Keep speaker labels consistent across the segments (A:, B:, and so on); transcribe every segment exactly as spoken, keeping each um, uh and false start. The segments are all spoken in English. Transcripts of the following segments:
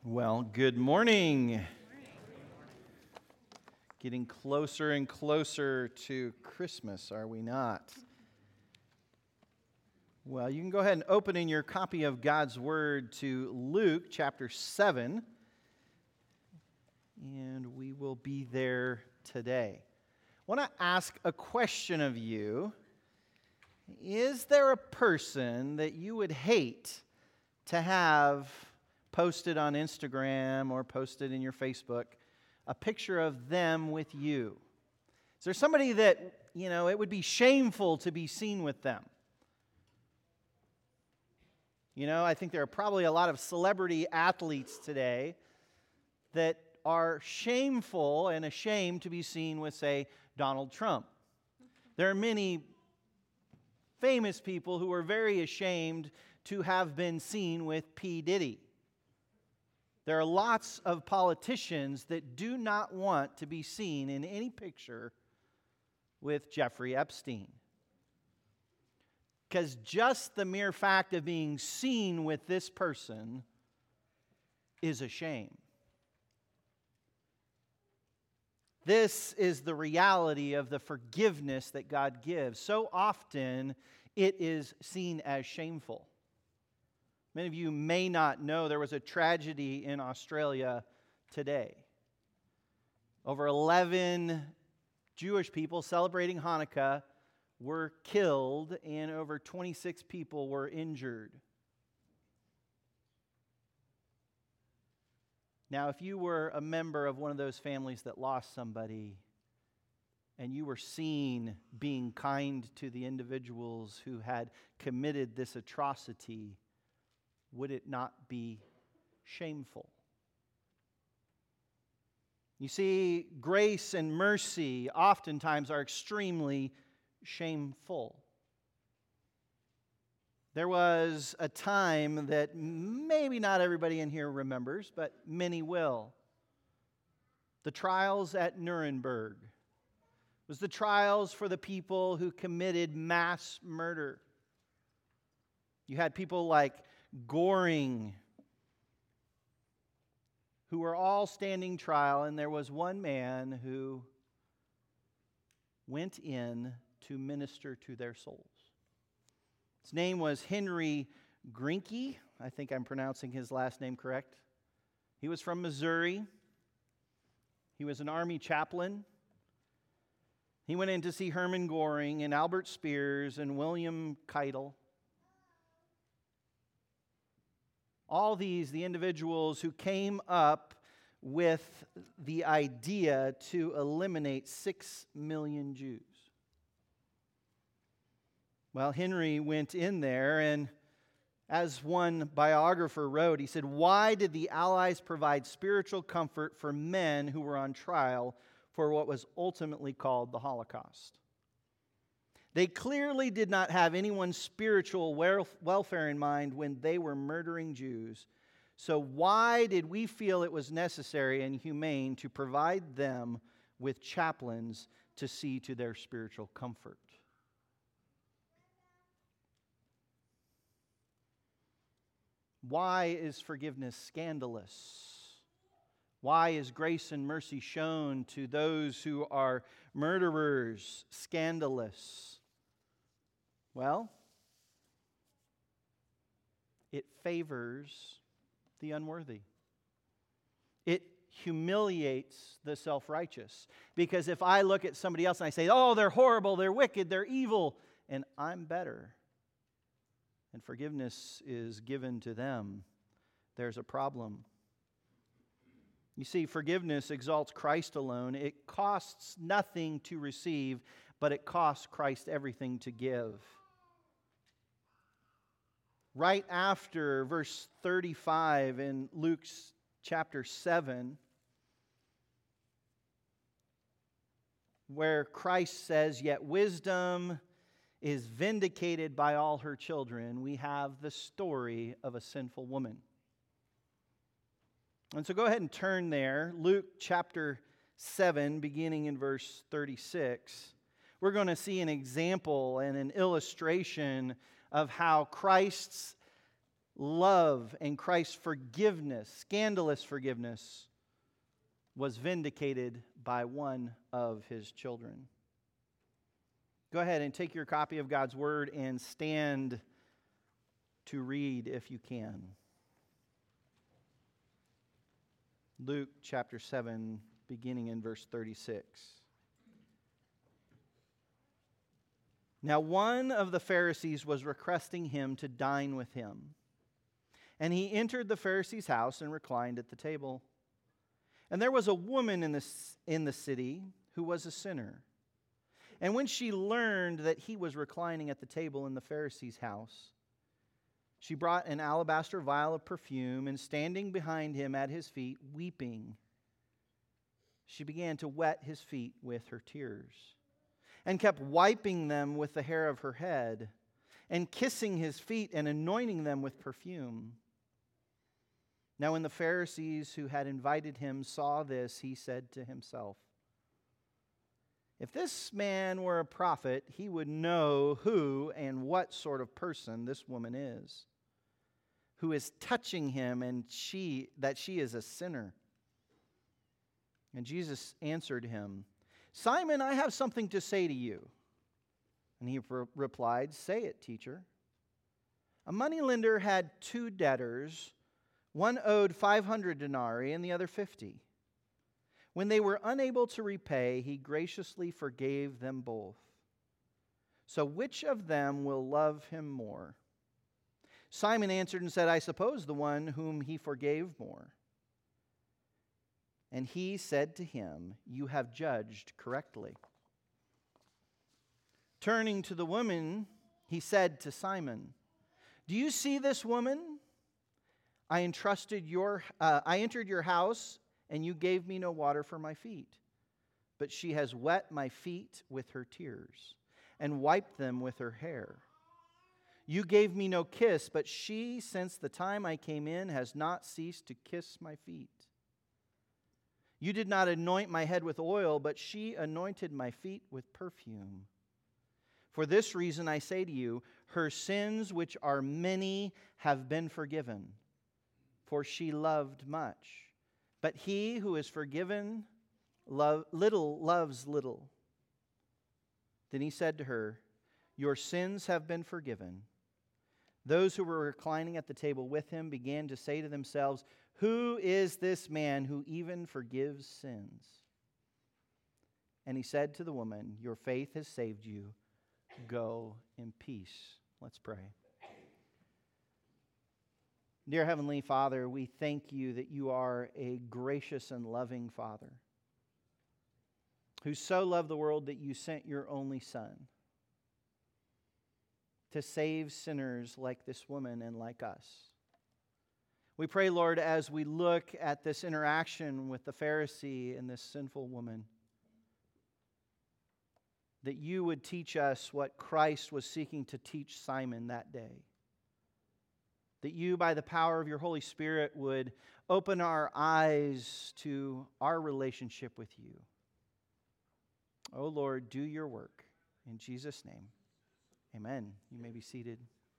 A: Well, good morning. Getting closer and closer to Christmas, are we not? Well, you can go ahead and open in your copy of God's Word to Luke chapter seven, and we will be there today. I want to ask a question of you. Is there a person that you would hate to have posted on Instagram or posted in your Facebook, a picture of them with you? Is there somebody that, you know, it would be shameful to be seen with them? You know, I think there are probably a lot of celebrity athletes today that are shameful and ashamed to be seen with, say, Donald Trump. There are many famous people who are very ashamed to have been seen with P. Diddy. There are lots of politicians that do not want to be seen in any picture with Jeffrey Epstein. Because just the mere fact of being seen with this person is a shame. This is the reality of the forgiveness that God gives. So often it is seen as shameful. Many of you may not know there was a tragedy in Australia today. Over eleven Jewish people celebrating Hanukkah were killed and over twenty-six people were injured. Now, if you were a member of one of those families that lost somebody and you were seen being kind to the individuals who had committed this atrocity, would it not be shameful? You see, grace and mercy oftentimes are extremely shameful. There was a time that maybe not everybody in here remembers, but many will. The trials at Nuremberg. It was the trials for the people who committed mass murder. You had people like Goring, who were all standing trial, and there was one man who went in to minister to their souls. His name was Henry Grinke. I think I'm pronouncing his last name correct. He was from Missouri. He was an army chaplain. He went in to see Hermann Goring and Albert Speers and William Keitel. All these, the individuals who came up with the idea to eliminate six million Jews. Well, Henry went in there, and as one biographer wrote, he said, "Why did the Allies provide spiritual comfort for men who were on trial for what was ultimately called the Holocaust? They clearly did not have anyone's spiritual welfare in mind when they were murdering Jews. So why did we feel it was necessary and humane to provide them with chaplains to see to their spiritual comfort?" Why is forgiveness scandalous? Why is grace and mercy shown to those who are murderers scandalous? Well, it favors the unworthy. It humiliates the self-righteous. Because if I look at somebody else and I say, "Oh, they're horrible, they're wicked, they're evil," and I'm better, and forgiveness is given to them, there's a problem. You see, forgiveness exalts Christ alone. It costs nothing to receive, but it costs Christ everything to give. Right after verse thirty-five in Luke's chapter seven, where Christ says, "Yet wisdom is vindicated by all her children," we have the story of a sinful woman. And so go ahead and turn there. Luke chapter seven, beginning in verse thirty-six. We're going to see an example and an illustration of how Christ's love and Christ's forgiveness, scandalous forgiveness, was vindicated by one of his children. Go ahead and take your copy of God's Word and stand to read if you can. Luke chapter seven, beginning in verse thirty-six. Now one of the Pharisees was requesting him to dine with him. And he entered the Pharisee's house and reclined at the table. And there was a woman in the, in the city who was a sinner. And when she learned that he was reclining at the table in the Pharisee's house, she brought an alabaster vial of perfume, and standing behind him at his feet, weeping, she began to wet his feet with her tears, and kept wiping them with the hair of her head, and kissing his feet and anointing them with perfume. Now when the Pharisees who had invited him saw this, he said to himself, if this man were a prophet, he would know who and what sort of person this woman is, who is touching him, and she that she is a sinner. And Jesus answered him, Simon, I have something to say to you. And he re- replied, say it, teacher. A moneylender had two debtors. One owed five hundred denarii and the other fifty. When they were unable to repay, he graciously forgave them both. So which of them will love him more? Simon answered and said, I suppose the one whom he forgave more. And he said to him, you have judged correctly. Turning to the woman, he said to Simon, do you see this woman? I entrusted your, uh, I entered your house, and you gave me no water for my feet. But she has wet my feet with her tears, and wiped them with her hair. You gave me no kiss, but she, since the time I came in, has not ceased to kiss my feet. You did not anoint my head with oil, but she anointed my feet with perfume. For this reason I say to you, her sins, which are many, have been forgiven, for she loved much. But he who is forgiven love, little loves little. Then he said to her, your sins have been forgiven. Those who were reclining at the table with him began to say to themselves, who is this man who even forgives sins? And he said to the woman, your faith has saved you. Go in peace. Let's pray. Dear Heavenly Father, we thank you that you are a gracious and loving Father who so loved the world that you sent your only Son to save sinners like this woman and like us. We pray, Lord, as we look at this interaction with the Pharisee and this sinful woman, that you would teach us what Christ was seeking to teach Simon that day. That you, by the power of your Holy Spirit, would open our eyes to our relationship with you. Oh Lord, do your work. In Jesus' name, amen. You may be seated.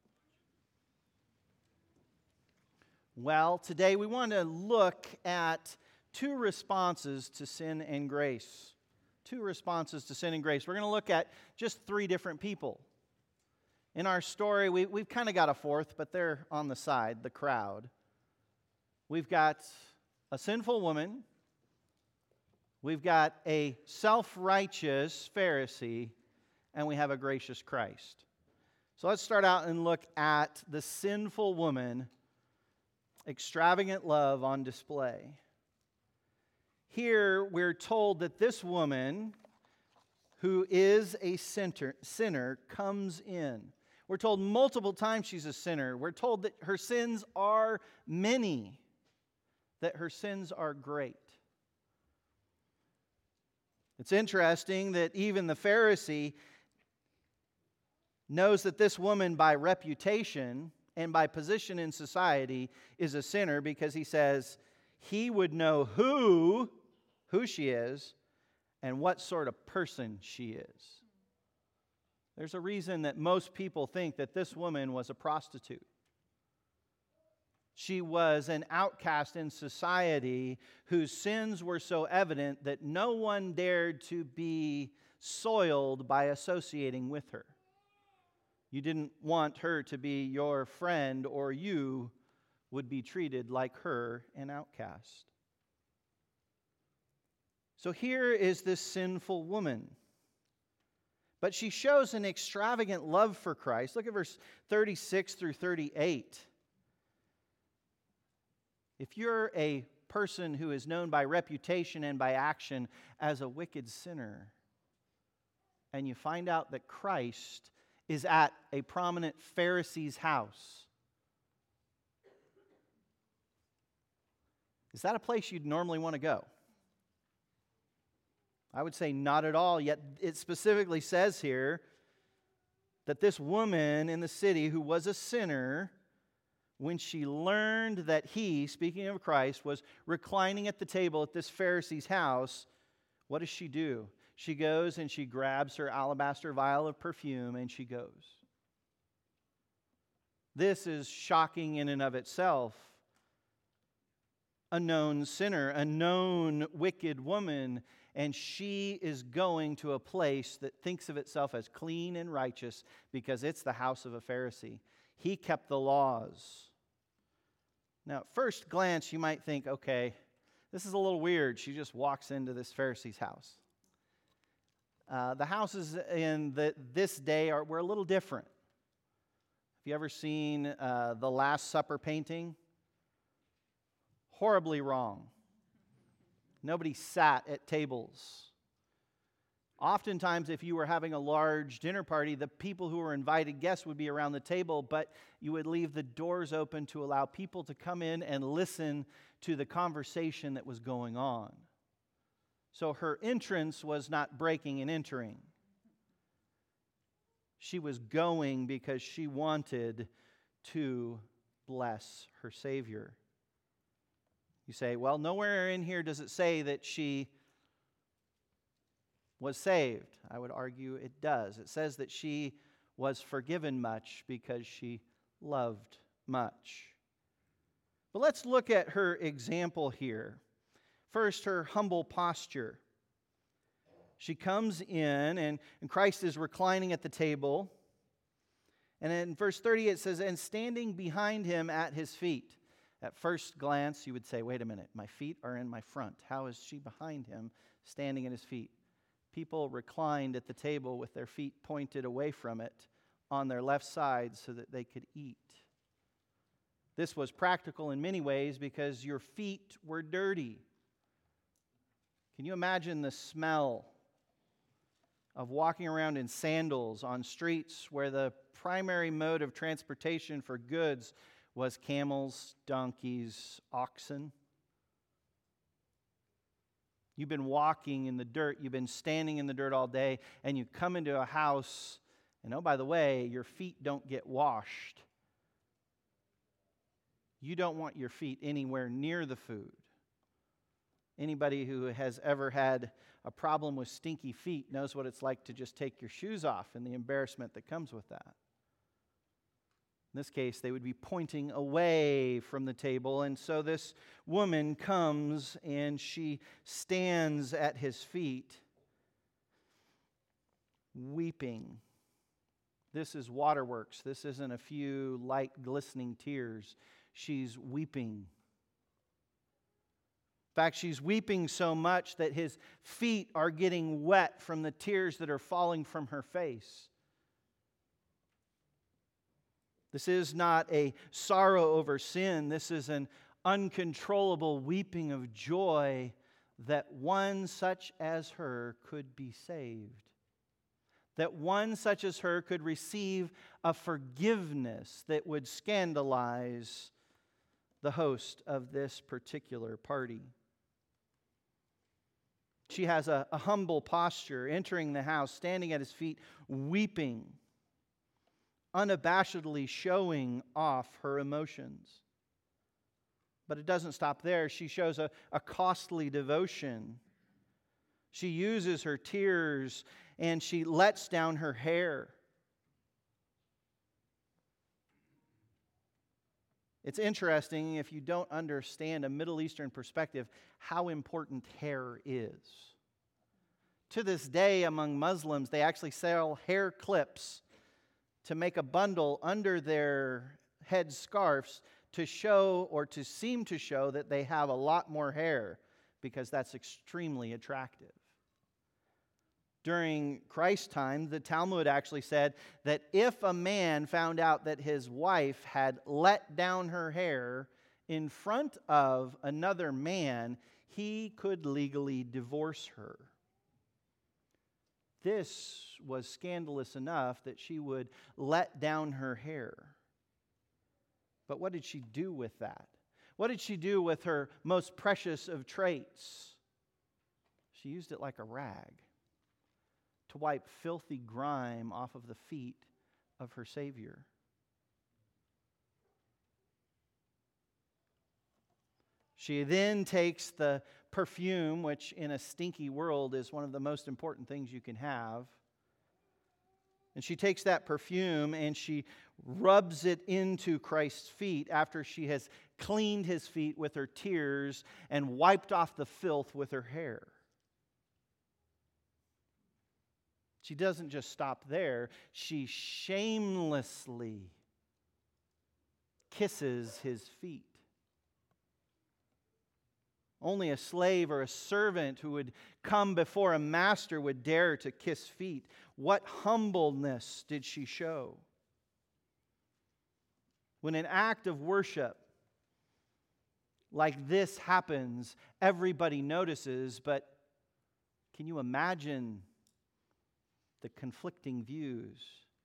A: Well, today we want to look at two responses to sin and grace. Two responses to sin and grace. We're going to look at just three different people. In our story, we, we've kind of got a fourth, but they're on the side, the crowd. We've got a sinful woman. We've got a self-righteous Pharisee. And we have a gracious Christ. So let's start out and look at the sinful woman, extravagant love on display. Here we're told that this woman, who is a sinner, sinner, comes in. We're told multiple times she's a sinner. We're told that her sins are many, that her sins are great. It's interesting that even the Pharisee knows that this woman, by reputation and by position in society, is a sinner, because he says he would know who, who she is and what sort of person she is. There's a reason that most people think that this woman was a prostitute. She was an outcast in society whose sins were so evident that no one dared to be soiled by associating with her. You didn't want her to be your friend, or you would be treated like her, an outcast. So here is this sinful woman. But she shows an extravagant love for Christ. Look at verse thirty-six through thirty-eight. If you're a person who is known by reputation and by action as a wicked sinner, and you find out that Christ is at a prominent Pharisee's house, is that a place you'd normally want to go? I would say not at all, yet it specifically says here that this woman in the city who was a sinner, when she learned that he, speaking of Christ, was reclining at the table at this Pharisee's house, what does she do? She goes and she grabs her alabaster vial of perfume and she goes. This is shocking in and of itself. A known sinner, a known wicked woman, and she is going to a place that thinks of itself as clean and righteous because it's the house of a Pharisee. He kept the laws. Now, at first glance, you might think, okay, this is a little weird. She just walks into this Pharisee's house. Uh, the houses in the, this day are were a little different. Have you ever seen uh, the Last Supper painting? Horribly wrong. Nobody sat at tables. Oftentimes, if you were having a large dinner party, the people who were invited guests would be around the table, but you would leave the doors open to allow people to come in and listen to the conversation that was going on. So her entrance was not breaking and entering. She was going because she wanted to bless her Savior. You say, well, nowhere in here does it say that she was saved. I would argue it does. It says that she was forgiven much because she loved much. But let's look at her example here. First, her humble posture. She comes in, and, and Christ is reclining at the table. And in verse thirty, it says, and standing behind him at his feet. At first glance, you would say, wait a minute, my feet are in my front. How is she behind him, standing at his feet? People reclined at the table with their feet pointed away from it on their left side so that they could eat. This was practical in many ways because your feet were dirty. Can you imagine the smell of walking around in sandals on streets where the primary mode of transportation for goods was camels, donkeys, oxen? You've been walking in the dirt, you've been standing in the dirt all day, and you come into a house, and oh, by the way, your feet don't get washed. You don't want your feet anywhere near the food. Anybody who has ever had a problem with stinky feet knows what it's like to just take your shoes off and the embarrassment that comes with that. In this case, they would be pointing away from the table. And so this woman comes and she stands at his feet, weeping. This is waterworks. This isn't a few light glistening tears. She's weeping. In fact, she's weeping so much that his feet are getting wet from the tears that are falling from her face. This is not a sorrow over sin. This is an uncontrollable weeping of joy that one such as her could be saved. That one such as her could receive a forgiveness that would scandalize the host of this particular party. She has a, a humble posture, entering the house, standing at his feet, weeping, unabashedly showing off her emotions. But it doesn't stop there. She shows a, a costly devotion. She uses her tears and she lets down her hair. It's interesting, if you don't understand a Middle Eastern perspective, how important hair is. To this day, among Muslims, they actually sell hair clips to make a bundle under their head scarves to show or to seem to show that they have a lot more hair, because that's extremely attractive. During Christ's time, the Talmud actually said that if a man found out that his wife had let down her hair in front of another man, he could legally divorce her. This was scandalous enough that she would let down her hair. But what did she do with that? What did she do with her most precious of traits? She used it like a rag to wipe filthy grime off of the feet of her Savior. She then takes the perfume, which in a stinky world is one of the most important things you can have, and she takes that perfume and she rubs it into Christ's feet after she has cleaned his feet with her tears and wiped off the filth with her hair. She doesn't just stop there. She shamelessly kisses his feet. Only a slave or a servant who would come before a master would dare to kiss feet. What humbleness did she show? When an act of worship like this happens, everybody notices, but can you imagine the conflicting views?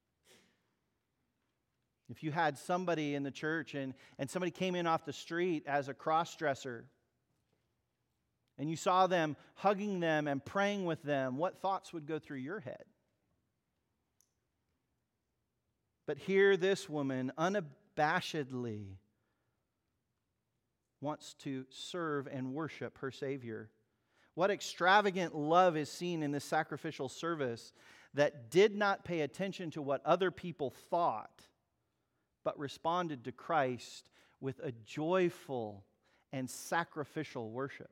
A: If you had somebody in the church and, and somebody came in off the street as a cross-dresser, and you saw them hugging them and praying with them, what thoughts would go through your head? But here this woman unabashedly wants to serve and worship her Savior. What extravagant love is seen in this sacrificial service that did not pay attention to what other people thought, but responded to Christ with a joyful and sacrificial worship.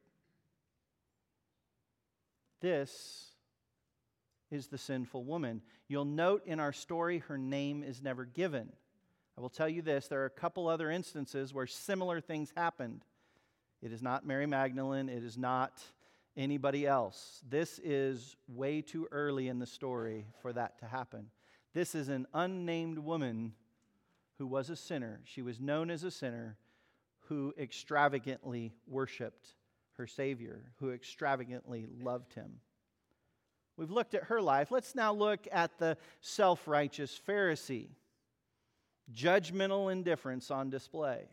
A: This is the sinful woman. You'll note in our story, her name is never given. I will tell you this, there are a couple other instances where similar things happened. It is not Mary Magdalene, it is not anybody else. This is way too early in the story for that to happen. This is an unnamed woman who was a sinner. She was known as a sinner who extravagantly worshiped her Savior, who extravagantly loved him. We've looked at her life. Let's now look at the self-righteous Pharisee. Judgmental indifference on display.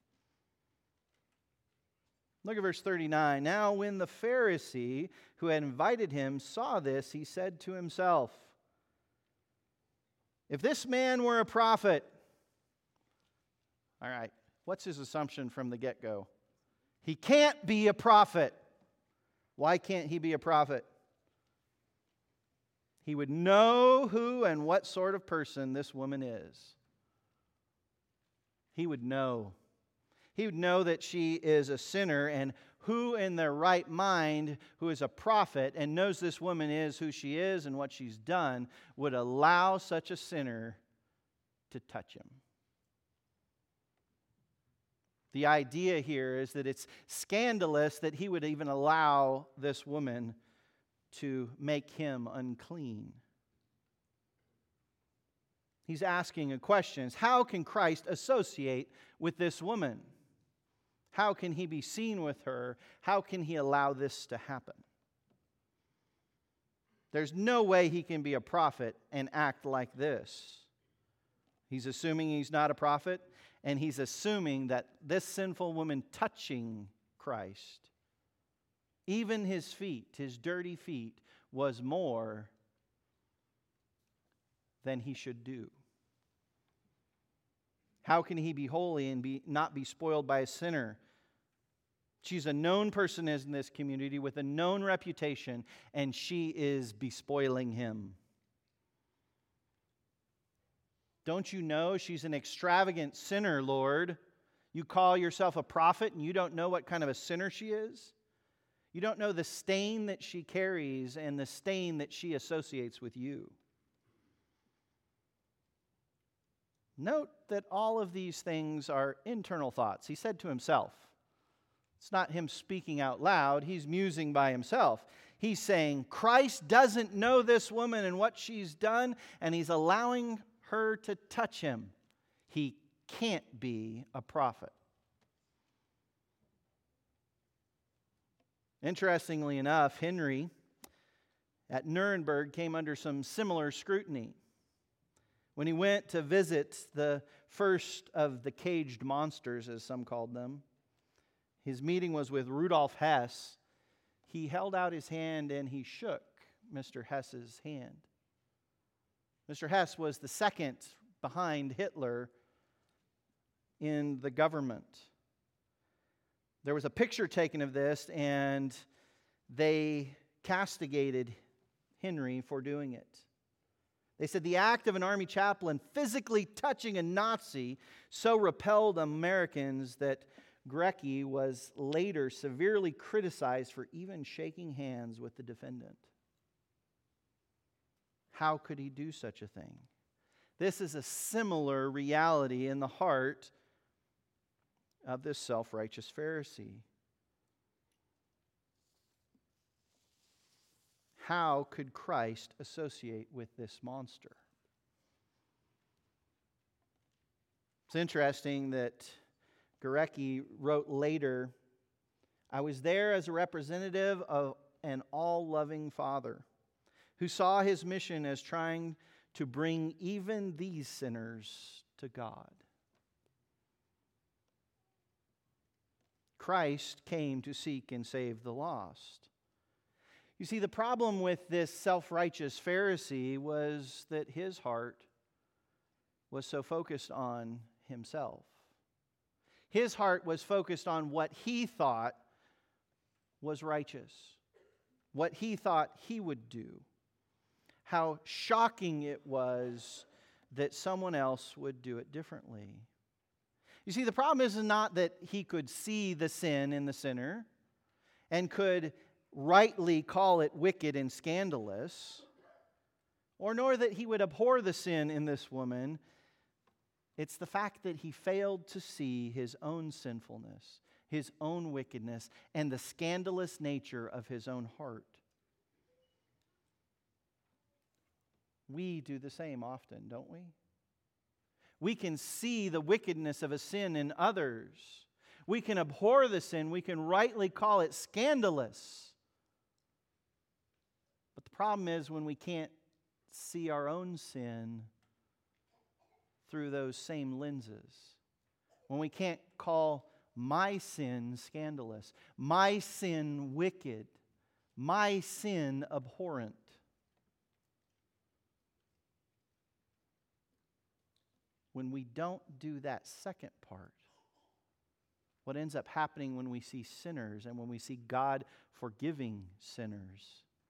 A: Look at verse thirty-nine. Now when the Pharisee who had invited him saw this, he said to himself, if this man were a prophet. All right, what's his assumption from the get-go? He can't be a prophet. Why can't he be a prophet? He would know who and what sort of person this woman is. He would know. He would know that she is a sinner, and who in their right mind, who is a prophet and knows this woman is who she is and what she's done, would allow such a sinner to touch him. The idea here is that it's scandalous that he would even allow this woman to make him unclean. He's asking a question. How can Christ associate with this woman? How can he be seen with her? How can he allow this to happen? There's no way he can be a prophet and act like this. He's assuming he's not a prophet, and he's assuming that this sinful woman touching Christ, even his feet, his dirty feet, was more than he should do. How can he be holy and be not be spoiled by a sinner? She's a known person in this community with a known reputation, and she is bespoiling him. Don't you know she's an extravagant sinner, Lord? You call yourself a prophet and you don't know what kind of a sinner she is? You don't know the stain that she carries and the stain that she associates with you. Note that all of these things are internal thoughts. He said to himself. It's not him speaking out loud. He's musing by himself. He's saying, Christ doesn't know this woman and what she's done, and he's allowing her to touch him. He can't be a prophet. Interestingly enough, Henry at Nuremberg came under some similar scrutiny. When he went to visit the first of the caged monsters, as some called them, his meeting was with Rudolf Hess. He held out his hand and he shook Mister Hess's hand. Mister Hess was the second behind Hitler in the government. There was a picture taken of this, and they castigated Henry for doing it. They said the act of an army chaplain physically touching a Nazi so repelled Americans that Gorecki was later severely criticized for even shaking hands with the defendant. How could he do such a thing? This is a similar reality in the heart of this self-righteous Pharisee. How could Christ associate with this monster? It's interesting that Gorecki wrote later, I was there as a representative of an all-loving Father who saw his mission as trying to bring even these sinners to God. Christ came to seek and save the lost. You see, the problem with this self-righteous Pharisee was that his heart was so focused on himself. His heart was focused on what he thought was righteous, what he thought he would do. How shocking it was that someone else would do it differently. You see, the problem is not that he could see the sin in the sinner and could rightly call it wicked and scandalous, or nor that he would abhor the sin in this woman. It's the fact that he failed to see his own sinfulness, his own wickedness, and the scandalous nature of his own heart. We do the same often, don't we? We can see the wickedness of a sin in others. We can abhor the sin. We can rightly call it scandalous. But the problem is when we can't see our own sin through those same lenses. When we can't call my sin scandalous, my sin wicked, my sin abhorrent. When we don't do that second part, what ends up happening when we see sinners and when we see God forgiving sinners,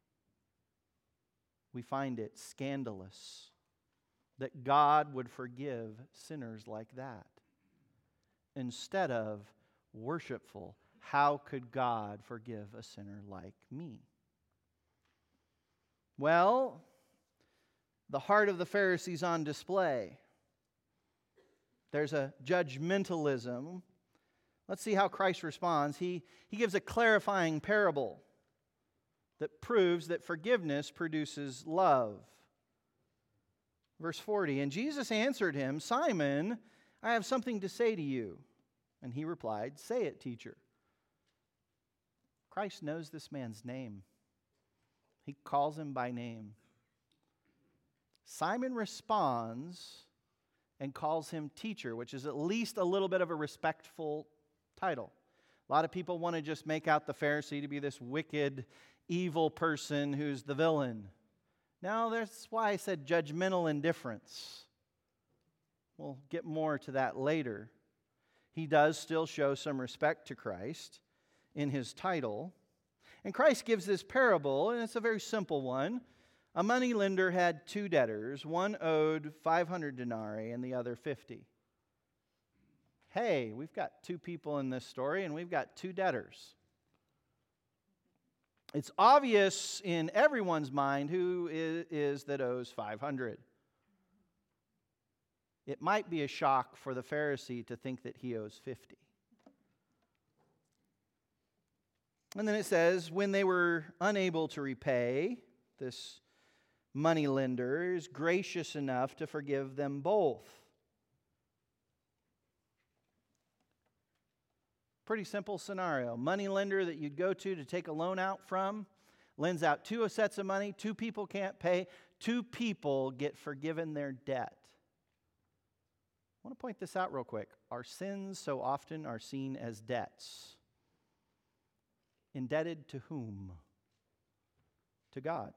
A: we find it scandalous that God would forgive sinners like that. Instead of worshipful, how could God forgive a sinner like me? Well, the heart of the Pharisees on display. There's a judgmentalism. Let's see how Christ responds. He, he gives a clarifying parable that proves that forgiveness produces love. Verse forty, and Jesus answered him, Simon, I have something to say to you. And he replied, say it, teacher. Christ knows this man's name. He calls him by name. Simon responds and calls him teacher, which is at least a little bit of a respectful title. A lot of people want to just make out the Pharisee to be this wicked, evil person who's the villain. Now, that's why I said judgmental indifference. We'll get more to that later. He does still show some respect to Christ in his title. And Christ gives this parable, and it's a very simple one. A moneylender had two debtors. One owed five hundred denarii and the other fifty. hey, we've got two people in this story and we've got two debtors. It's obvious in everyone's mind who is, is that owes five hundred. It might be a shock for the Pharisee to think that he owes fifty. And then it says, when they were unable to repay, this money lender is gracious enough to forgive them both. Pretty simple scenario. Money lender that you'd go to to take a loan out from lends out two sets of money. Two people can't pay. Two people get forgiven their debt. I want to point this out real quick. Our sins so often are seen as debts. Indebted to whom? To God.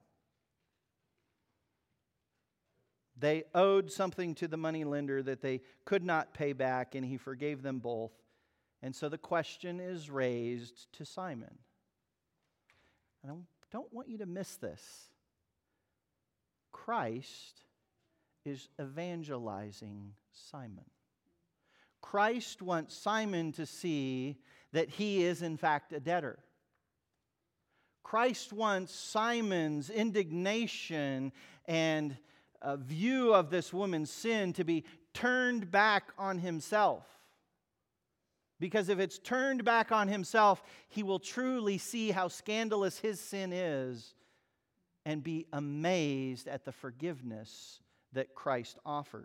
A: They owed something to the money lender that they could not pay back, and he forgave them both. And so the question is raised to Simon. And I don't want you to miss this. Christ is evangelizing Simon. Christ wants Simon to see that he is in fact a debtor. Christ wants Simon's indignation and a view of this woman's sin to be turned back on himself. Because if it's turned back on himself, he will truly see how scandalous his sin is and be amazed at the forgiveness that Christ offers.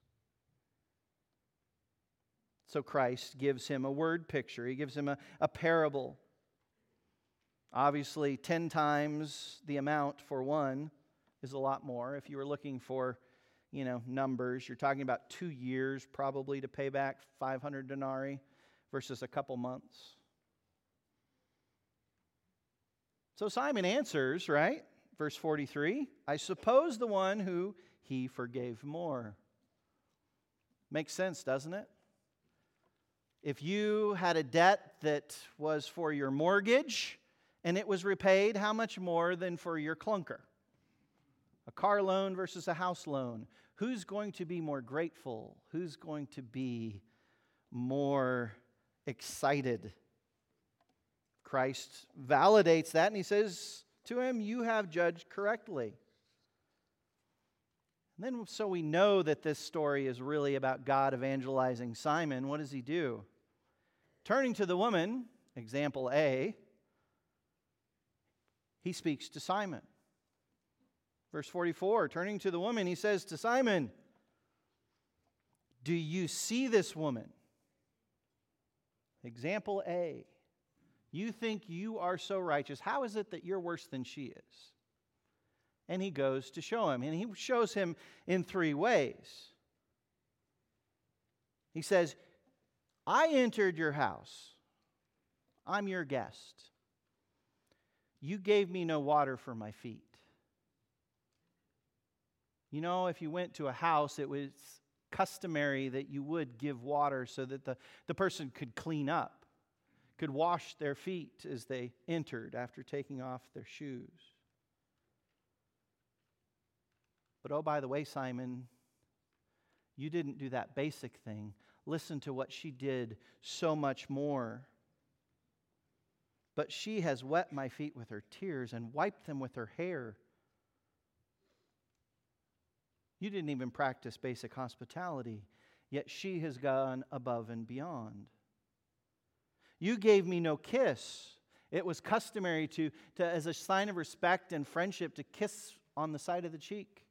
A: So Christ gives him a word picture. He gives him a, a parable. Obviously, ten times the amount for one is a lot more. If you were looking for, you know, numbers, you're talking about two years probably to pay back five hundred denarii versus a couple months. So Simon answers, right? Verse forty-three, I suppose the one who he forgave more. Makes sense, doesn't it? If you had a debt that was for your mortgage and it was repaid, how much more than for your clunker? A car loan versus a house loan. Who's going to be more grateful? Who's going to be more excited? Christ validates that and he says to him, you have judged correctly. And then so we know that this story is really about God evangelizing Simon. What does he do? Turning to the woman, example A, he speaks to Simon. Verse forty-four, turning to the woman, he says to Simon, do you see this woman? Example A, you think you are so righteous. How is it that you're worse than she is? And he goes to show him. And he shows him in three ways. He says, I entered your house. I'm your guest. You gave me no water for my feet. You know, if you went to a house, it was customary that you would give water so that the, the person could clean up, could wash their feet as they entered after taking off their shoes. But oh, by the way, Simon, you didn't do that basic thing. Listen to what she did so much more. But she has wet my feet with her tears and wiped them with her hair. You didn't even practice basic hospitality, yet she has gone above and beyond. You gave me no kiss. It was customary to, to, as a sign of respect and friendship, to kiss on the side of the cheek.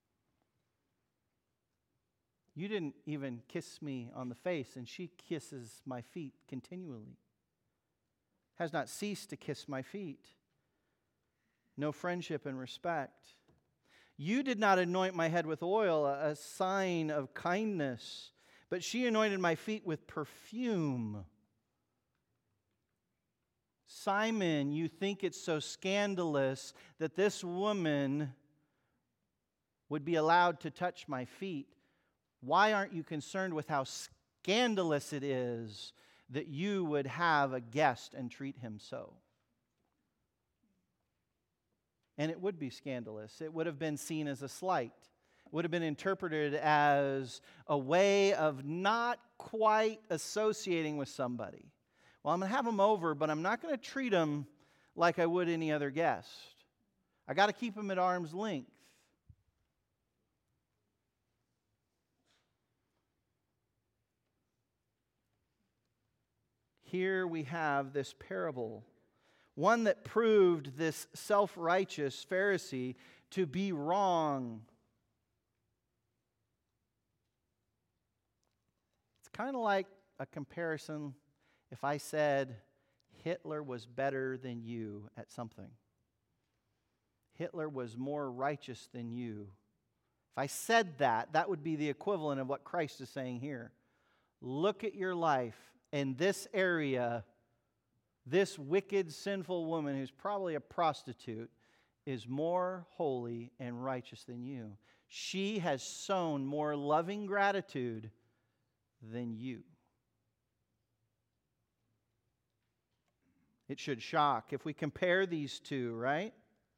A: You didn't even kiss me on the face, and she kisses my feet continually. Has not ceased to kiss my feet. No friendship and respect. You did not anoint my head with oil, a sign of kindness, but she anointed my feet with perfume. Simon, you think it's so scandalous that this woman would be allowed to touch my feet. Why aren't you concerned with how scandalous it is that you would have a guest and treat him so? And it would be scandalous. It would have been seen as a slight. would have been interpreted as a way of not quite associating with somebody. Well, I'm going to have them over, but I'm not going to treat them like I would any other guest. I got to keep them at arm's length. Here we have this parable, one that proved this self-righteous Pharisee to be wrong. It's kind of like a comparison if I said Hitler was better than you at something. Hitler was more righteous than you. If I said that, that would be the equivalent of what Christ is saying here. Look at your life. In this area, this wicked, sinful woman who's probably a prostitute is more holy and righteous than you. She has shown more loving gratitude than you. It should shock if we compare these two, right?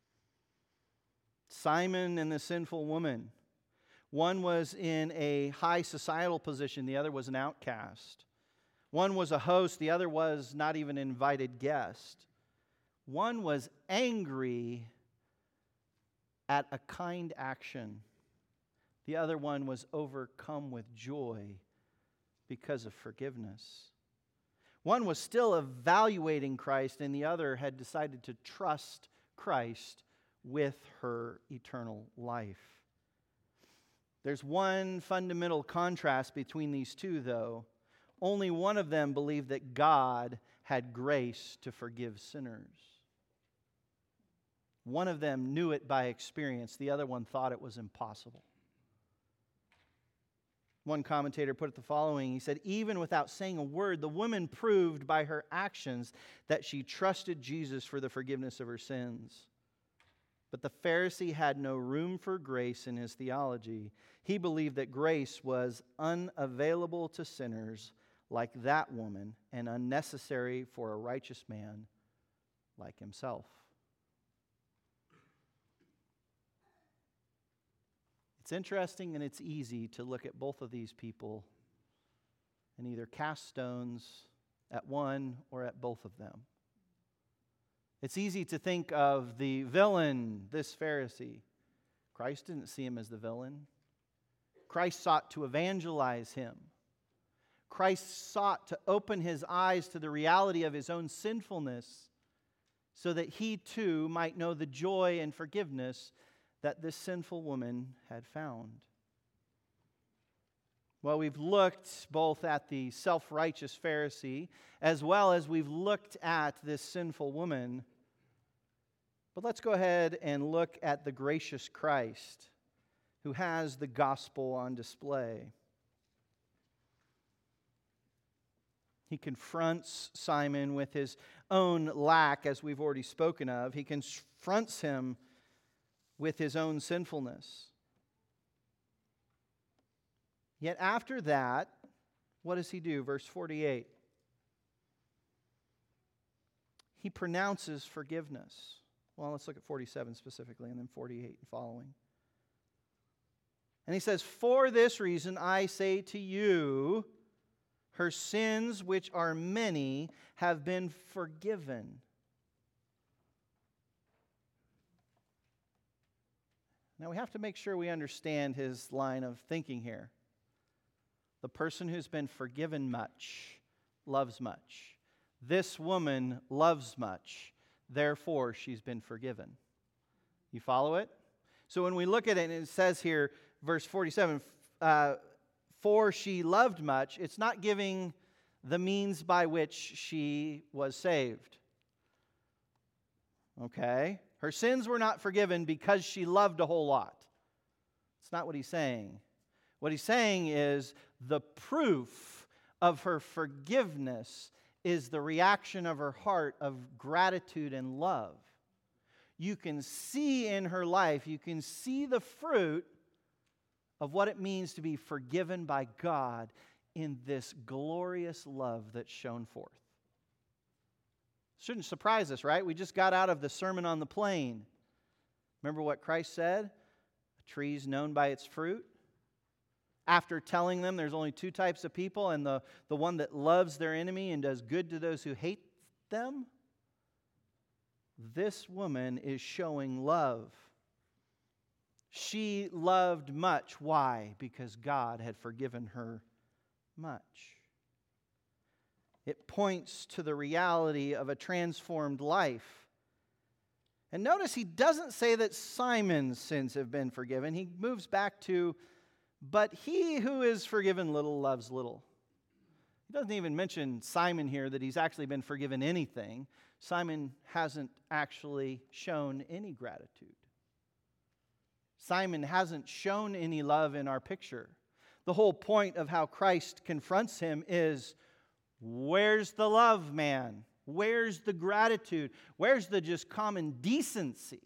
A: Simon and the sinful woman. One was in a high societal position, the other was an outcast. One was a host, the other was not even an invited guest. One was angry at a kind action. The other one was overcome with joy because of forgiveness. One was still evaluating Christ, and the other had decided to trust Christ with her eternal life. There's one fundamental contrast between these two, though. Only one of them believed that God had grace to forgive sinners. One of them knew it by experience. The other one thought it was impossible. One commentator put it the following. He said, even without saying a word, the woman proved by her actions that she trusted Jesus for the forgiveness of her sins. But the Pharisee had no room for grace in his theology. He believed that grace was unavailable to sinners like that woman and unnecessary for a righteous man like himself. It's interesting and it's easy to look at both of these people and either cast stones at one or at both of them. It's easy to think of the villain, this Pharisee. Christ didn't see him as the villain. Christ sought to evangelize him. Christ sought to open his eyes to the reality of his own sinfulness so that he too might know the joy and forgiveness that this sinful woman had found. Well, we've looked both at the self-righteous Pharisee as well as we've looked at this sinful woman. But let's go ahead and look at the gracious Christ who has the gospel on display. He confronts Simon with his own lack, as we've already spoken of. He confronts him with his own sinfulness. Yet after that, what does he do? Verse forty-eight. He pronounces forgiveness. Well, let's look at forty-seven specifically, and then forty-eight and following. And he says, for this reason I say to you, her sins, which are many, have been forgiven. Now we have to make sure we understand his line of thinking here. The person who's been forgiven much loves much. This woman loves much, therefore she's been forgiven. You follow it? So when we look at it, and it says here, verse forty-seven, uh, for she loved much, it's not giving the means by which she was saved. Okay? Her sins were not forgiven because she loved a whole lot. It's not what he's saying. What he's saying is the proof of her forgiveness is the reaction of her heart of gratitude and love. You can see in her life, you can see the fruit of what it means to be forgiven by God in this glorious love that's shown forth. Shouldn't surprise us, right? We just got out of the Sermon on the Plain. Remember what Christ said? A trees known by its fruit. After telling them there's only two types of people, and the, the one that loves their enemy and does good to those who hate them, this woman is showing love. She loved much. Why? Because God had forgiven her much. It points to the reality of a transformed life. And notice he doesn't say that Simon's sins have been forgiven. He moves back to, but he who is forgiven little loves little. He doesn't even mention Simon here, that he's actually been forgiven anything. Simon hasn't actually shown any gratitude. Simon hasn't shown any love in our picture. The whole point of how Christ confronts him is, where's the love, man? Where's the gratitude? Where's the just common decency?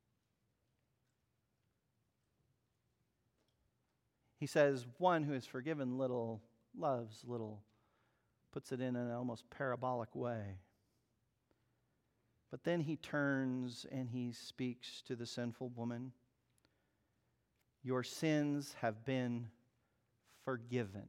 A: He says, one who is forgiven little loves little. Puts it in an almost parabolic way. But then he turns and he speaks to the sinful woman. Your sins have been forgiven.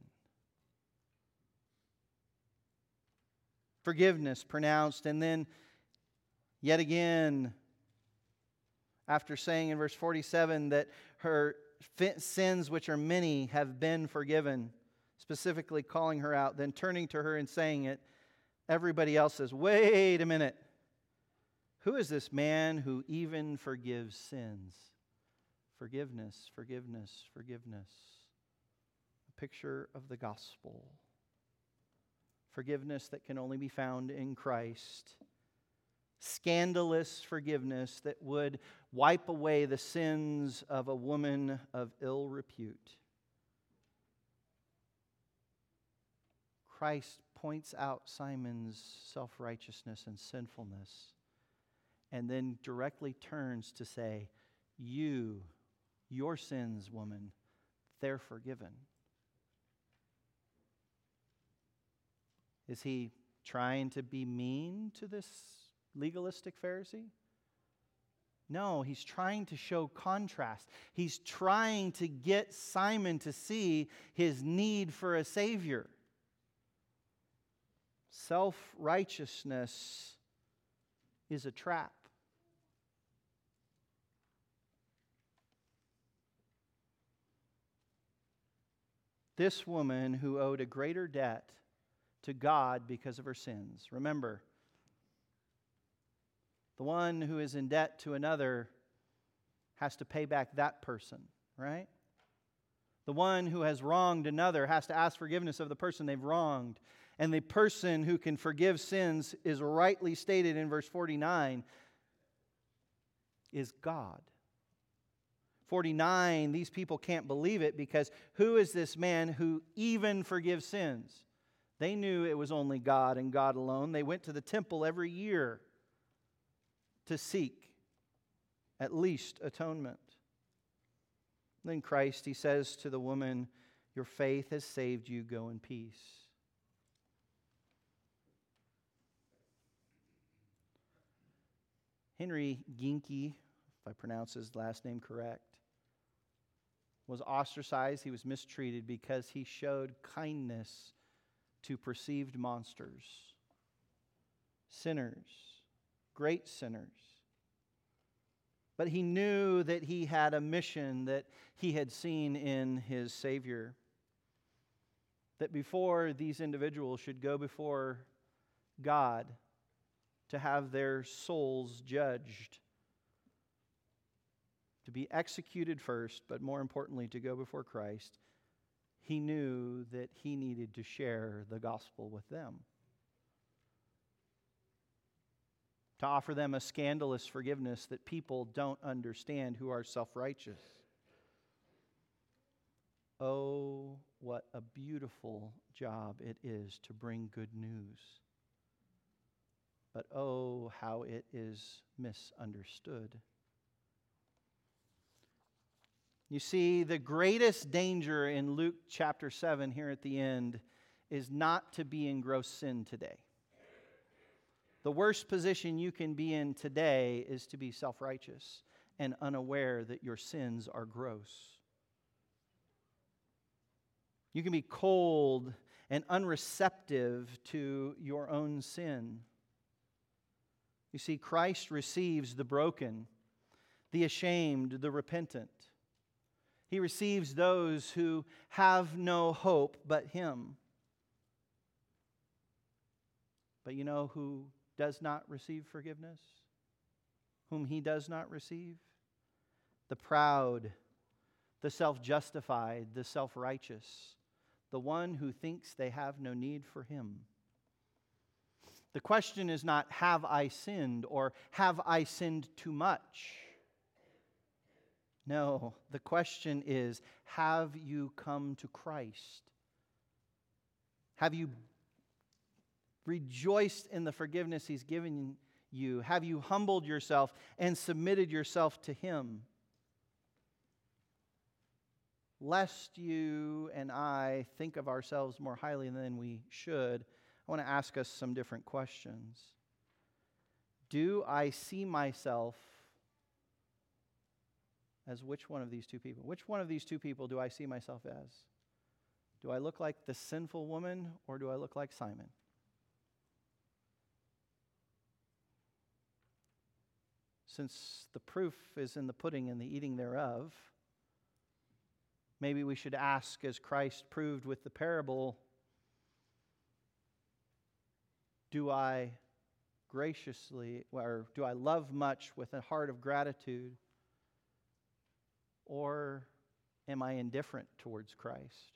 A: Forgiveness pronounced, and then yet again, after saying in verse forty-seven that her sins, which are many, have been forgiven, specifically calling her out, then turning to her and saying it, everybody else says, wait a minute. Who is this man who even forgives sins? Forgiveness, forgiveness, forgiveness. A picture of the gospel. Forgiveness that can only be found in Christ. Scandalous forgiveness that would wipe away the sins of a woman of ill repute. Christ points out Simon's self-righteousness and sinfulness, and then directly turns to say, you, your sins, woman, they're forgiven. Is he trying to be mean to this legalistic Pharisee? No, he's trying to show contrast. He's trying to get Simon to see his need for a Savior. Self-righteousness is a trap. This woman who owed a greater debt to God because of her sins. Remember, the one who is in debt to another has to pay back that person, right? The one who has wronged another has to ask forgiveness of the person they've wronged. And the person who can forgive sins is rightly stated in verse forty-nine, is God. forty-nine, these people can't believe it because who is this man who even forgives sins? They knew it was only God and God alone. They went to the temple every year to seek at least atonement. Then Christ, he says to the woman, your faith has saved you, go in peace. Henry Ginke, if I pronounce his last name correct, was ostracized. He was mistreated because he showed kindness to perceived monsters, sinners, great sinners. But he knew that he had a mission that he had seen in his Savior. That before these individuals should go before God to have their souls judged, to be executed first, but more importantly, to go before Christ, he knew that he needed to share the gospel with them. To offer them a scandalous forgiveness that people don't understand who are self-righteous. Oh, what a beautiful job it is to bring good news. But oh, how it is misunderstood. You see, the greatest danger in Luke chapter seven here at the end is not to be in gross sin today. The worst position you can be in today is to be self-righteous and unaware that your sins are gross. You can be cold and unreceptive to your own sin. You see, Christ receives the broken, the ashamed, the repentant. He receives those who have no hope but Him. But you know who does not receive forgiveness? Whom He does not receive? The proud, the self-justified, the self-righteous, the one who thinks they have no need for Him. The question is not, have I sinned, or have I sinned too much? No, the question is, have you come to Christ? Have you rejoiced in the forgiveness He's given you? Have you humbled yourself and submitted yourself to Him? Lest you and I think of ourselves more highly than we should, I want to ask us some different questions. Do I see myself as which one of these two people? Which one of these two people do I see myself as? Do I look like the sinful woman, or do I look like Simon? Since the proof is in the pudding and the eating thereof, maybe we should ask, as Christ proved with the parable, do I graciously, or do I love much with a heart of gratitude, or am I indifferent towards Christ?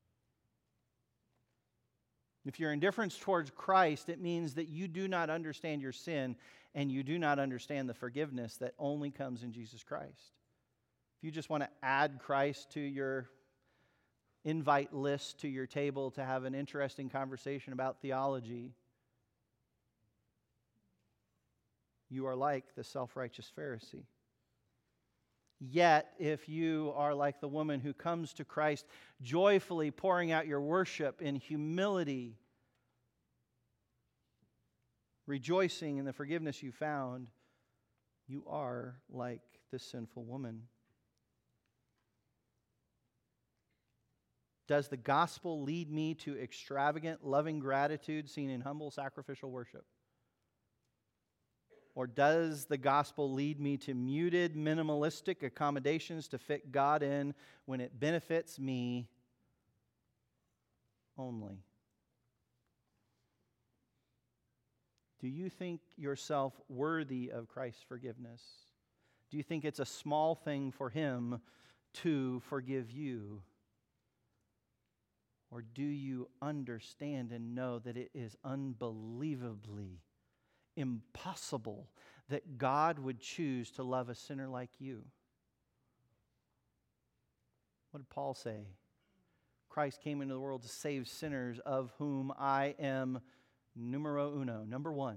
A: If you're indifferent towards Christ, it means that you do not understand your sin and you do not understand the forgiveness that only comes in Jesus Christ. If you just want to add Christ to your invite list to your table to have an interesting conversation about theology, you are like the self-righteous Pharisee. Yet, if you are like the woman who comes to Christ, joyfully pouring out your worship in humility, rejoicing in the forgiveness you found, you are like this sinful woman. Does the gospel lead me to extravagant, loving gratitude seen in humble, sacrificial worship? Or does the gospel lead me to muted, minimalistic accommodations to fit God in when it benefits me only? Do you think yourself worthy of Christ's forgiveness? Do you think it's a small thing for Him to forgive you? Or do you understand and know that it is unbelievably impossible that God would choose to love a sinner like you? What did Paul say? Christ came into the world to save sinners, of whom I am numero uno, number one.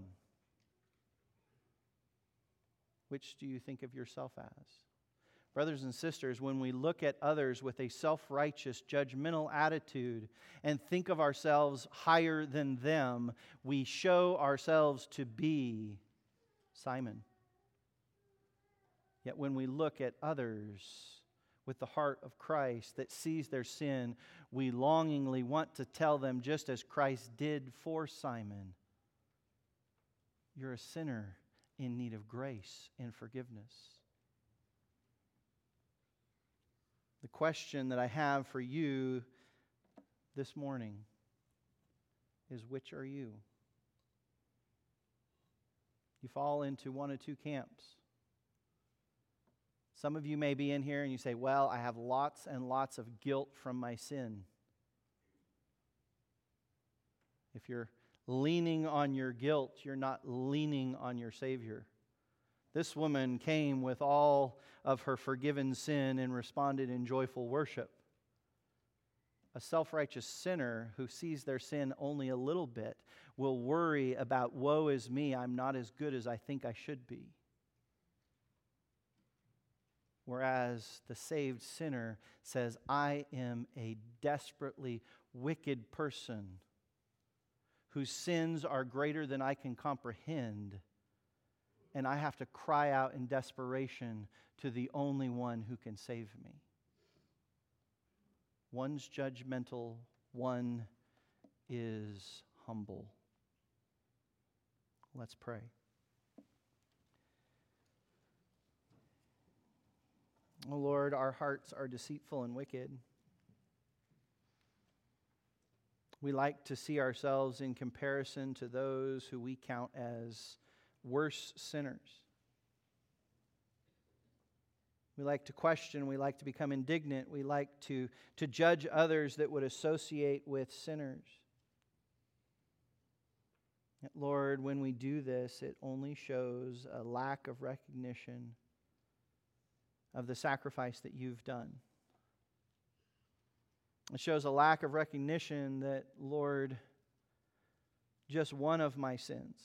A: Which do you think of yourself as? Brothers and sisters, when we look at others with a self-righteous, judgmental attitude and think of ourselves higher than them, we show ourselves to be Simon. Yet when we look at others with the heart of Christ that sees their sin, we longingly want to tell them, just as Christ did for Simon, you're a sinner in need of grace and forgiveness. The question that I have for you this morning is, which are you? You fall into one of two camps. Some of you may be in here and you say, well, I have lots and lots of guilt from my sin. If you're leaning on your guilt, you're not leaning on your Savior. This woman came with all of her forgiven sin and responded in joyful worship. A self-righteous sinner who sees their sin only a little bit will worry about, woe is me, I'm not as good as I think I should be. Whereas the saved sinner says, I am a desperately wicked person whose sins are greater than I can comprehend. and I have to cry out in desperation to the only one who can save me. One's judgmental, one is humble. Let's pray. Oh Lord, our hearts are deceitful and wicked. We like to see ourselves in comparison to those who we count as worse sinners. We like to question, we like to become indignant, we like to, to judge others that would associate with sinners. Yet, Lord, when we do this, it only shows a lack of recognition of the sacrifice that you've done. It shows a lack of recognition that, Lord, just one of my sins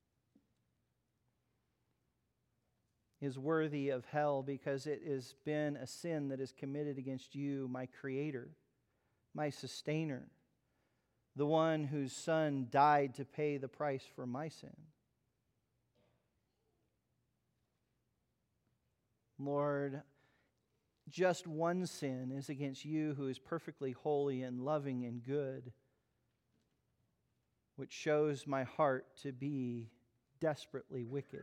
A: is worthy of hell because it has been a sin that is committed against you, my Creator, my Sustainer, the one whose Son died to pay the price for my sin. Lord, just one sin is against you who is perfectly holy and loving and good, which shows my heart to be desperately wicked.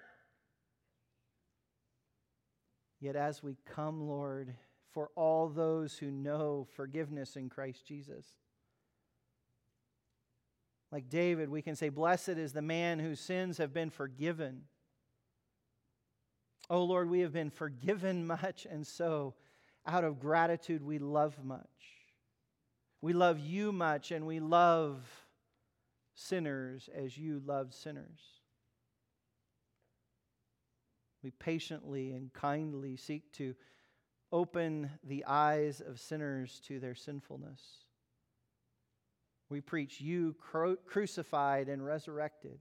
A: Yet as we come, Lord, for all those who know forgiveness in Christ Jesus, like David, we can say, "Blessed is the man whose sins have been forgiven." Oh Lord, we have been forgiven much, and so out of gratitude we love much. We love you much, and we love sinners as you loved sinners. We patiently and kindly seek to open the eyes of sinners to their sinfulness. We preach you cru- crucified and resurrected.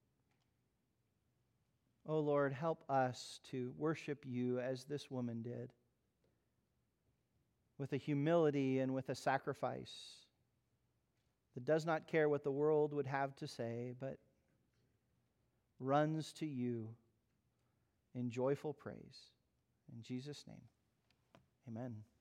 A: Oh Lord, help us to worship you as this woman did, with a humility and with a sacrifice that does not care what the world would have to say, but runs to you in joyful praise. In Jesus' name, amen.